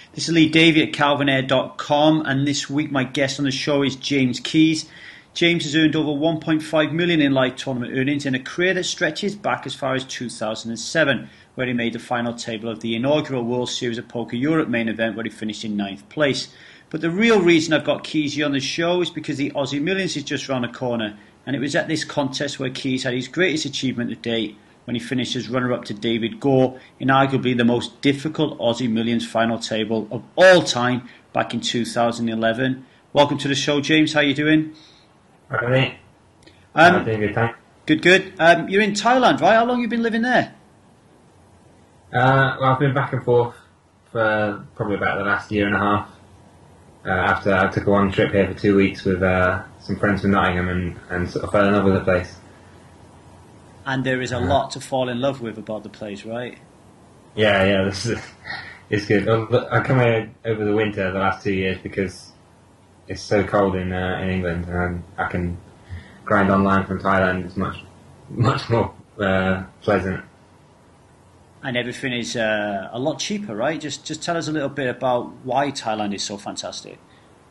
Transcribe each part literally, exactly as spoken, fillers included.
This is Lee Davey at calvin air dot com, and this week my guest on the show is James Keys. James has earned over one point five million dollars in live tournament earnings in a career that stretches back as far as two thousand seven, where he made the final table of the inaugural World Series of Poker Europe main event, where he finished in ninth place. But the real reason I've got Keys here on the show is because the Aussie Millions is just round the corner, and it was at this contest where Keys had his greatest achievement to date, when he finished as runner-up to David Gore in arguably the most difficult Aussie Millions final table of all time back in two thousand eleven. Welcome to the show, James. How are you doing? Alright. Um, uh, doing good, thanks. Good, good. Um, you're in Thailand, right? How long have you been living there? Uh, well, I've been back and forth for probably about the last year and a half. Uh, after I took a one trip here for two weeks with uh, some friends from Nottingham and, and sort of fell in love with the place. And there is a lot to fall in love with about the place, right? Yeah, yeah, this is it's good. I come here over the winter the last two years because it's so cold in uh, in England, and I can grind online from Thailand. It's much much more uh, pleasant. And everything is uh, a lot cheaper, right? Just just tell us a little bit about why Thailand is so fantastic.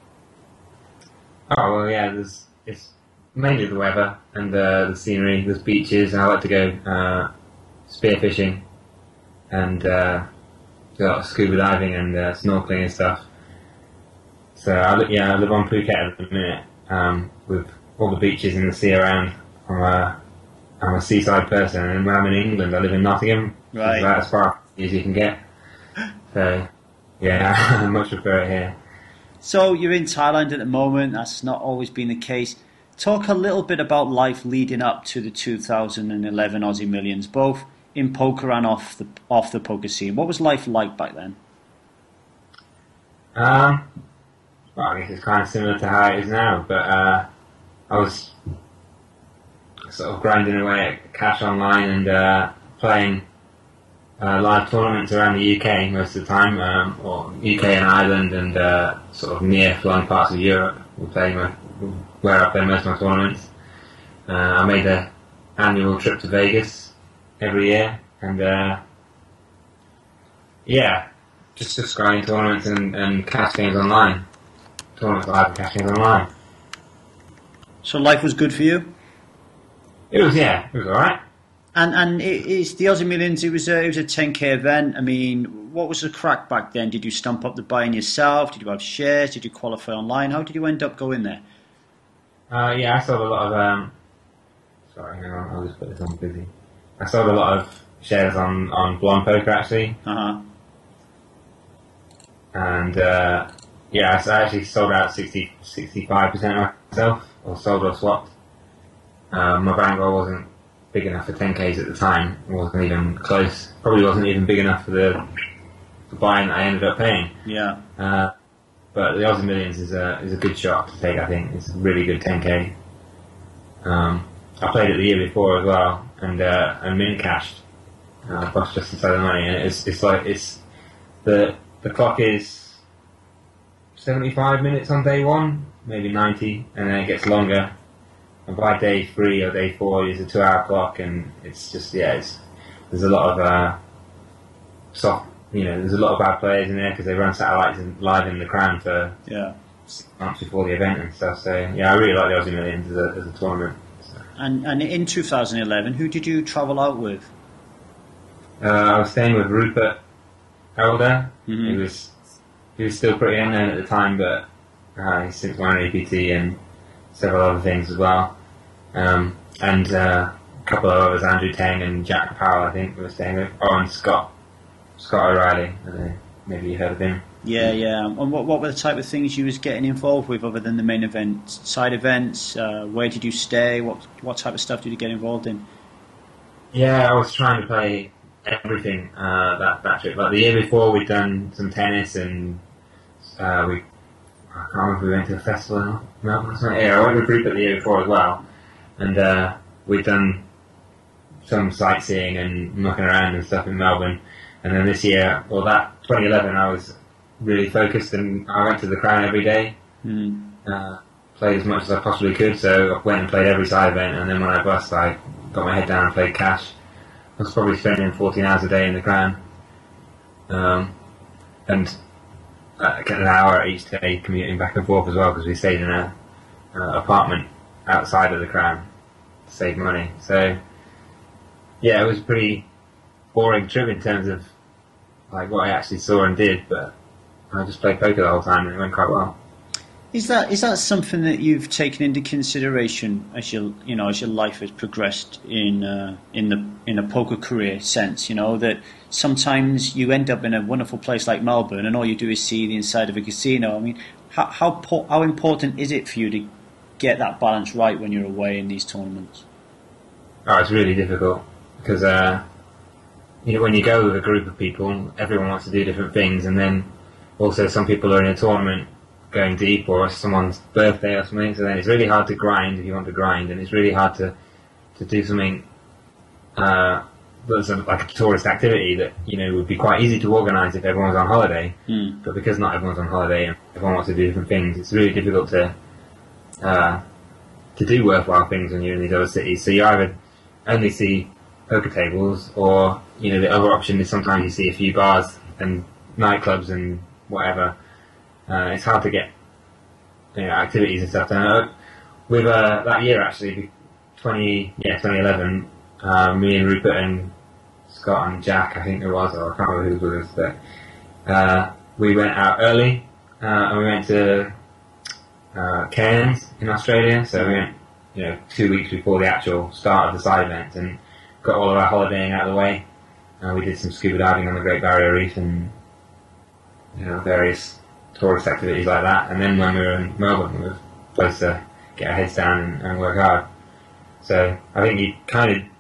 Oh well, yeah, there's it's. Mainly the weather and uh, the scenery. There's beaches, and I like to go uh, spearfishing and uh, do a lot of scuba diving and uh, snorkeling and stuff. So I li- yeah, I live on Phuket at the minute um, with all the beaches and the sea around. I'm a, I'm a seaside person, and when I'm in England, I live in Nottingham, which Right. is about as far as you can get. So yeah, I much prefer it here. So you're in Thailand at the moment. That's not always been the case. Talk a little bit about life leading up to the two thousand eleven Aussie Millions, both in poker and off the off the poker scene. What was life like back then? Um, well, I guess it's kind of similar to how it is now, but uh, I was sort of grinding away at cash online and uh, playing uh, live tournaments around the U K most of the time, um, or U K and Ireland and uh, sort of near-flung parts of Europe. We're playing with, where I play most of my tournaments. Uh, I made the annual trip to Vegas every year, and uh, yeah, just just grinding tournaments and, and cash games online. Tournaments live and cash games online. So life was good for you? It was, yeah, it was alright. And and it, it's the Aussie Millions. It was a it was a ten K event. I mean, what was the crack back then? Did you stump up the buy-in yourself? Did you have shares? Did you qualify online? How did you end up going there? Uh, yeah, I sold a lot of, um, sorry, hang on, I'll just put this on busy. I sold a lot of shares on, on Blonde Poker, actually. Uh-huh. And, uh, yeah, I actually sold out sixty, sixty-five percent myself, or sold or swapped. Uh, my bankroll wasn't big enough for ten Ks at the time. It wasn't even close. Probably wasn't even big enough for the, the buy-in that I ended up paying. Yeah. Uh, But the Aussie Millions is a is a good shot to take. I think it's a really good ten K. Um, I played it the year before as well, and uh, and min cashed, uh, plus just inside the money. And it's it's like it's the the clock is seventy-five minutes on day one, maybe ninety, and then it gets longer. And by day three or day four, it's a two-hour clock, and it's just yeah, it's there's a lot of uh, soft. You know, there's a lot of bad players in there because they run satellites in, live in the Crown for Yeah. months before the event and stuff. So yeah, I really like the Aussie Millions as a, as a tournament. So. And and in two thousand eleven, who did you travel out with? Uh, I was staying with Rupert Elder. Mm-hmm. He was he was still pretty unknown at the time, but uh, he's since won an A P T and several other things as well. Um, and uh, a couple of others, Andrew Tang and Jack Powell, I think, we were staying with. Oh, and Scott. Scott O'Reilly, I don't know, maybe you heard of him. Yeah, yeah. And what what were the type of things you was getting involved with other than the main event? Side events? Uh, where did you stay? What what type of stuff did you get involved in? Yeah, I was trying to play everything uh, that that trip. Like the year before, we'd done some tennis and uh, we. I can't remember if we went to a festival in Melbourne or something. Yeah, I went with a group at the year before as well, and uh, we'd done some sightseeing and knocking around and stuff in Melbourne. And then this year, well, that twenty eleven, I was really focused, and I went to the Crown every day, Mm. uh, played as much as I possibly could. So I went and played every side event, and then when I bust, I got my head down and played cash. I was probably spending fourteen hours a day in the Crown, um, and uh, an hour each day commuting back and forth as well because we stayed in a uh, apartment outside of the Crown to save money. So yeah, it was a pretty boring trip in terms of like what I actually saw and did, but I just played poker the whole time and it went quite well. Is that is that something that you've taken into consideration as your you know as your life has progressed in uh, in the in a poker career sense? You know that sometimes you end up in a wonderful place like Melbourne, and all you do is see the inside of a casino. I mean, how how po- how important is it for you to get that balance right when you're away in these tournaments? Oh, it's really difficult because uh, you know when you go with a group of people, everyone wants to do different things, and then also some people are in a tournament going deep or someone's birthday or something, so then it's really hard to grind if you want to grind, and it's really hard to to do something uh, that's a, like a tourist activity that you know would be quite easy to organise if everyone's on holiday, mm. but because not everyone's on holiday and everyone wants to do different things, it's really difficult to uh, to do worthwhile things when you're in these other cities. So you either only see poker tables, or you know the other option is sometimes you see a few bars and nightclubs and whatever. Uh, it's hard to get you know, activities and stuff done. Uh, with uh, that year actually, twenty yeah twenty eleven, uh, me and Rupert and Scott and Jack, I think it was, or I can't remember who was with us, but uh, we went out early uh, and we went to uh, Cairns in Australia. So we went you know two weeks before the actual start of the side event and got all of our holidaying out of the way. Uh, we did some scuba diving on the Great Barrier Reef and you know various tourist activities like that, and then when we were in Melbourne we were supposed to get our heads down and, and work hard. So I think you kind of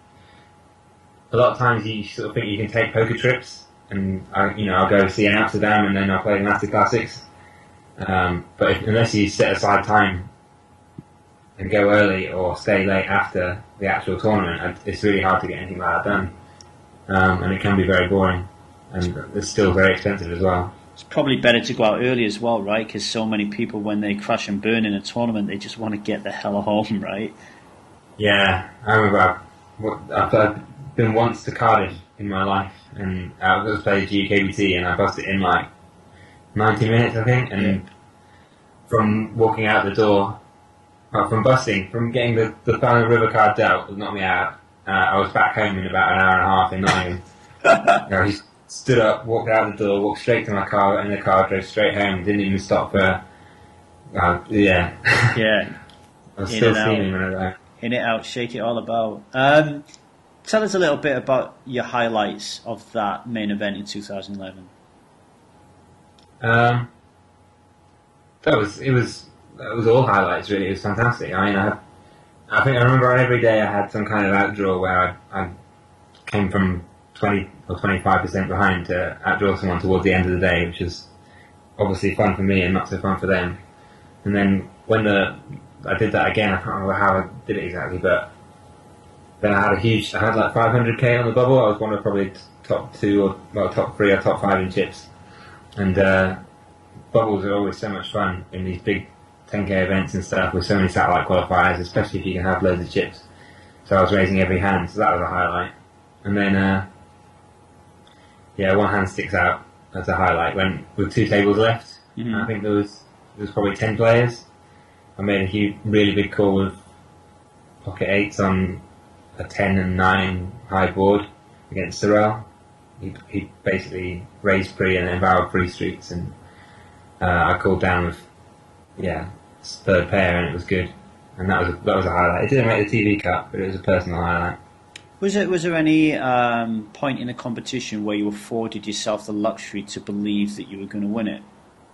a lot of times you sort of think you can take poker trips, and I, you know I'll go see in Amsterdam and then I'll play Master Classics, um, but if, unless you set aside time and go early or stay late after the actual tournament, it's really hard to get anything like that done, um, and it can be very boring, and it's still very expensive as well. It's probably better to go out early as well, right? Because so many people, when they crash and burn in a tournament, they just want to get the hell home, right? Yeah, I remember I've, I've been once to Cardiff in my life, and I was playing G K B T, and I busted in like ninety minutes, I think, and yeah. From walking out the door, well, from busting, from getting the, the final river card dealt, knocked me out, uh, I was back home in about an hour and a half in Nottingham. you know, stood up, walked out the door, walked straight to my car, got in the car, drove straight home, didn't even stop for, uh, yeah. Yeah. I was in still steaming when I got home. In it out, shake it all about. Um, tell us a little bit about your highlights of that main event in two thousand eleven. Um, that was, it was, it was all highlights really, it was fantastic. I mean, I had, I think I remember on every day I had some kind of outdraw where I, I came from twenty or twenty-five percent behind to outdraw someone towards the end of the day, which is obviously fun for me and not so fun for them. And then when the I did that again, I can't remember how I did it exactly, but then I had a huge, I had like five hundred k on the bubble. I was one of probably top two or well top three or top five in chips. And uh, bubbles are always so much fun in these big ten k events and stuff with so many satellite qualifiers, especially if you can have loads of chips. So I was raising every hand, so that was a highlight. And then, uh, yeah, one hand sticks out as a highlight. When with two tables left, mm-hmm. I think there was there was probably ten players. I made a huge, really big call with pocket eights on a ten and nine high board against Sorrell. He, he basically raised pre and then barreled three streets, and uh, I called down with yeah third pair, and it was good. And that was a, that was a highlight. It didn't make the T V cut, but it was a personal highlight. Was it? Was there any um, point in the competition where you afforded yourself the luxury to believe that you were going to win it?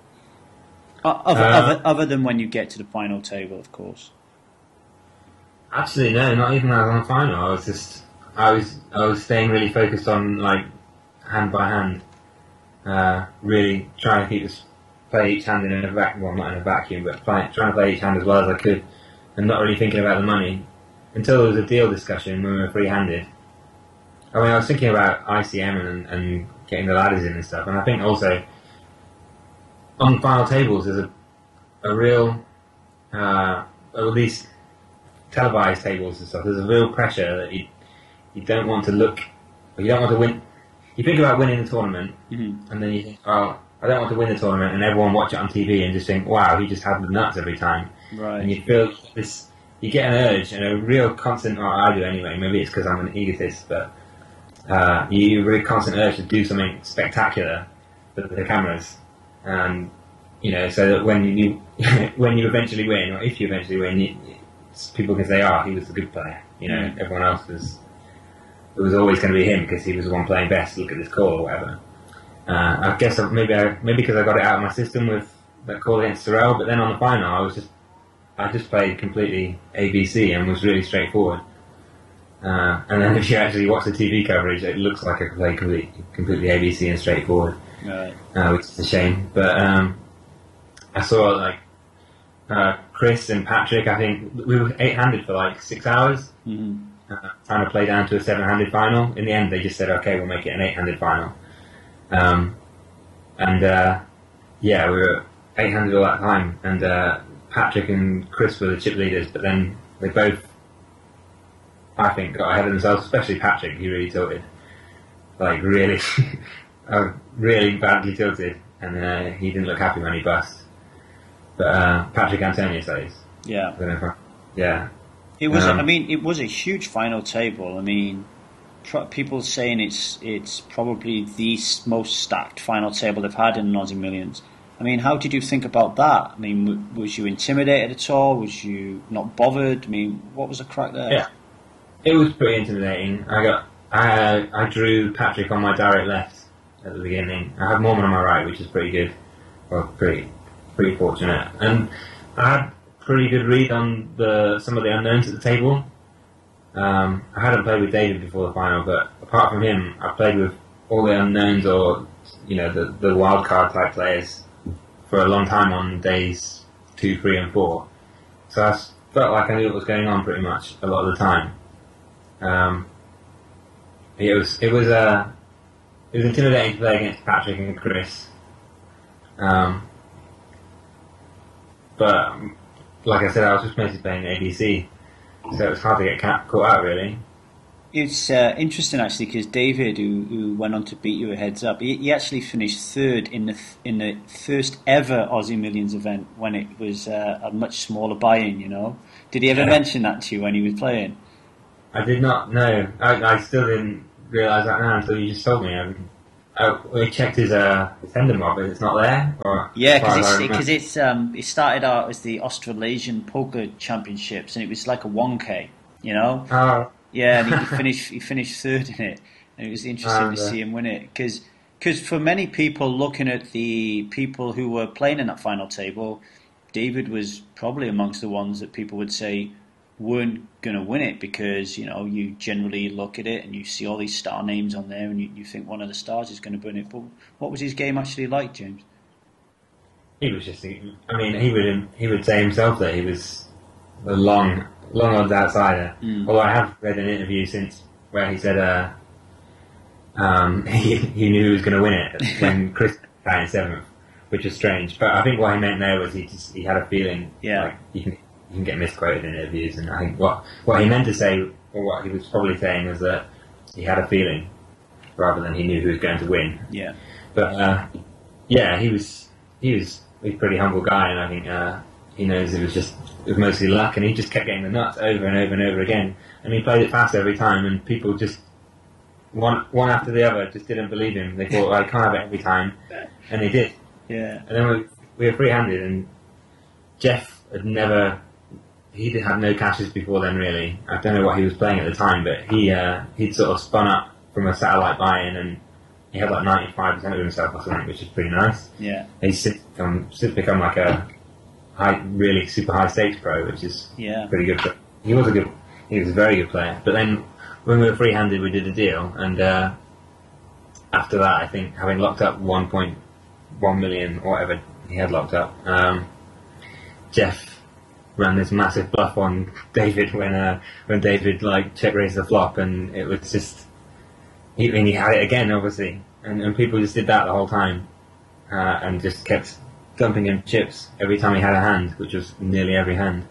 Other, uh, other, other than when you get to the final table, of course. Actually, no, not even when I was on the final. I was just, I was, I was staying really focused on like hand by hand, uh, really trying to keep this, play each hand in a vacuum. Well, not in a vacuum, but play, trying to play each hand as well as I could, and not really thinking about the money until there was a deal discussion when we were free-handed. I mean, I was thinking about I C M and, and getting the ladders in and stuff, and I think also on final tables there's a a real, uh, or at least televised tables and stuff. There's a real pressure that you you don't want to look, or you don't want to win. You think about winning the tournament, mm-hmm. and then you think, oh, I don't want to win the tournament and everyone watch it on T V and just think, wow, he just had the nuts every time. Right. And you feel this, you get an urge and a real constant, or I do anyway, maybe it's because I'm an egotist, but uh, you a really constant urge to do something spectacular for the cameras. And, you know, so that when you when you eventually win, or if you eventually win, you, people can say, oh, he was a good player. You know, mm. everyone else was, it was always going to be him because he was the one playing best, look at this call or whatever. Uh, I guess maybe I, maybe because I got it out of my system with that call against Sorrell, but then on the final I was just I just played completely A B C and was really straightforward. Uh, and then if you actually watch the T V coverage, it looks like I played completely, completely A B C and straightforward, right. uh, which is a shame. But um, I saw like uh, Chris and Patrick. I think we were eight-handed for like six hours, mm-hmm. uh, trying to play down to a seven-handed final. In the end, they just said, "Okay, we'll make it an eight-handed final." Um, and uh, yeah, we were eight-handed all that time, and uh, Patrick and Chris were the chip leaders, but then they both, I think, got ahead of themselves, especially Patrick. He really tilted, like really, uh, really badly tilted, and uh, he didn't look happy when he bust. But uh, Patrick Antonius, that is. Yeah. I don't know if I, yeah. It was. Um, I mean, it was a huge final table. I mean, people saying it's it's probably the most stacked final table they've had in Aussie Millions. I mean, how did you think about that? I mean, w- was you intimidated at all? Was you not bothered? I mean, what was the crack there? Yeah, it was pretty intimidating. I got I I drew Patrick on my direct left at the beginning. I had Mormon on my right, which is pretty good. Well, pretty pretty fortunate, and I had pretty good read on the some of the unknowns at the table. Um, I hadn't played with David before the final, but apart from him, I played with all the unknowns or, you know, the, the wild card type players for a long time on days two, three, and four. So I felt like I knew what was going on pretty much a lot of the time. Um, it was it was uh, it was intimidating to play against Patrick and Chris. Um, but like I said, I was just mostly playing A B C. So it was hard to get caught out, really. It's uh, interesting, actually, because David, who, who went on to beat you a heads up, he, he actually finished third in the th- in the first ever Aussie Millions event when it was uh, a much smaller buy-in, you know? Did he ever yeah. mention that to you when he was playing? I did not know. I, I still didn't realise that now until you just told me. I, I, I checked his, uh, his tender mob, but it's not there. Or, yeah, because it's, cause it's um, it started out as the Australasian Poker Championships, and it was like a one K, you know. Oh. Yeah, and he finished he finished third in it, and it was interesting and, to uh, see him win it. Because for many people looking at the people who were playing in that final table, David was probably amongst the ones that people would say weren't going to win it, because, you know, you generally look at it and you see all these star names on there and you, you think one of the stars is going to win it. But what was his game actually like, James? He was just, I mean, he would he would say himself that he was a long, long odds outsider. Mm. Although I have read an interview since where he said uh, um, he, he knew he was going to win it when Chris got in seventh, which is strange. But I think what he meant there was he just, he had a feeling, yeah. like, you can you can get misquoted in interviews, and I think what what he meant to say, or what he was probably saying, was that he had a feeling rather than he knew who was going to win. Yeah. But uh, yeah, he was he was a pretty humble guy, and I think uh, he knows it was just it was mostly luck, and he just kept getting the nuts over and over and over again, and he played it fast every time, and people just one one after the other just didn't believe him. They thought, well, I can't have it every time, and they did. Yeah. And then we, we were free-handed, and Jeff had never. He did have no cashes before then, really. I don't know what he was playing at the time, but he uh, he'd sort of spun up from a satellite buy-in, and he had like ninety-five percent of himself or something, which is pretty nice. Yeah. He's since become, since become like a high, really super high stakes pro, which is yeah. pretty good. But he was a good, he was a very good player. But then when we were free-handed, we did a deal, and uh, after that, I think having locked up one point one million or whatever he had locked up, um, Jeff ran this massive bluff on David when uh, when David like check raised the flop, and it was just he, and he had it again, obviously, and, and people just did that the whole time, uh, and just kept dumping him chips every time he had a hand, which was nearly every hand.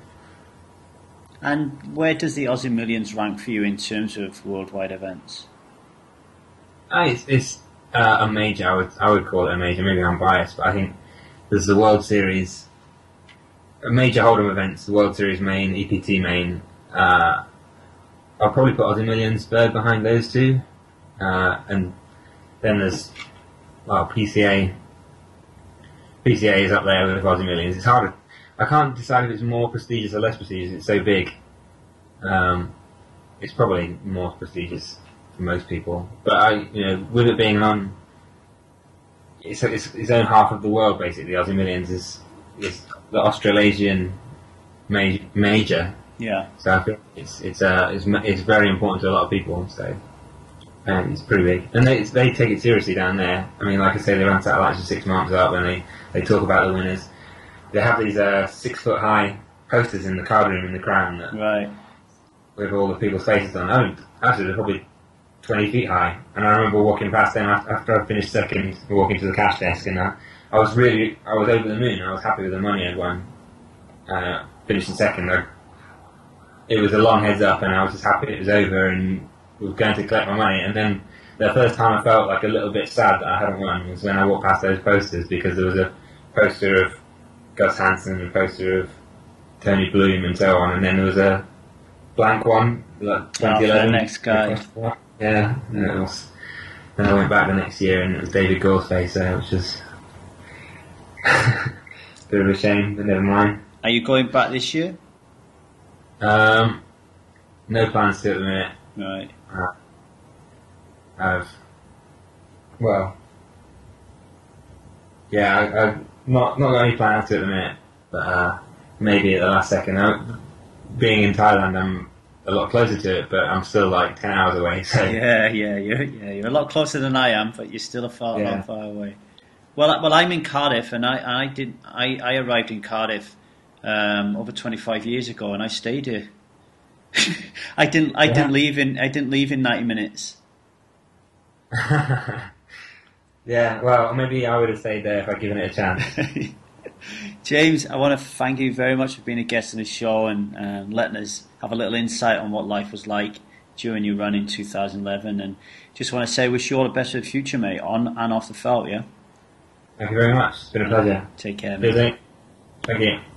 And where does the Aussie Millions rank for you in terms of worldwide events? Uh, it's, it's Uh, a major, I would I would call it a major. Maybe I'm biased, but I think there's the World Series, a major Hold'em events, the World Series main, E P T main. Uh, I'll probably put Aussie Millions third behind those two, uh, and then there's well P C A. P C A is up there with Aussie Millions. It's hard. I can't decide if it's more prestigious or less prestigious. It's so big. Um, it's probably more prestigious for most people, but I, you know, with it being on, it's, it's its own half of the world basically. Aussie Millions is is the Australasian major, major. Yeah. So I feel it's it's uh it's, it's very important to a lot of people. So um, it's pretty big, and they they take it seriously down there. I mean, like I say, they run satellites for six months up, and they, they talk about the winners. They have these uh, six foot high posters in the card room in the Crown that, right, with all the people's faces on. Oh, actually, they're probably twenty feet high. And I remember walking past them after, after I finished second, walking to the cash desk, and I, I was really, I was over the moon. I was happy with the money I'd won. Uh, finishing second, I, it was a long heads up, and I was just happy it was over and was going to collect my money. And then the first time I felt like a little bit sad that I hadn't won was when I walked past those posters, because there was a poster of Gus Hansen, a poster of Tony Bloom, and so on, and then there was a blank one, like twenty eleven. Oh, the next guy. Yeah, and it was. Then I went back the next year, and it was David Gore's face there, which was a bit of a shame, but never mind. Are you going back this year? Um, no plans to at the minute. Right. Uh, I've well, yeah, I, I've not not got any plans to at the minute, but uh, maybe at the last second. I, being in Thailand, I'm a lot closer to it, but I'm still like ten hours away. So yeah, yeah, you're yeah, you're a lot closer than I am, but you're still a far, yeah. lot far away. Well, I- well, I'm in Cardiff, and I, I did I, I arrived in Cardiff um, over twenty-five years ago, and I stayed here. I didn't I Yeah. didn't leave in I didn't leave in ninety minutes. Yeah, well, maybe I would have stayed there if I'd given it a chance. James, I want to thank you very much for being a guest on the show and um, letting us have a little insight on what life was like during your run in two thousand eleven. And just want to say, wish you all the best for the future, mate, on and off the felt. Yeah. Thank you very much. It's been a pleasure. Take care, mate. Cheers, mate. Thank you.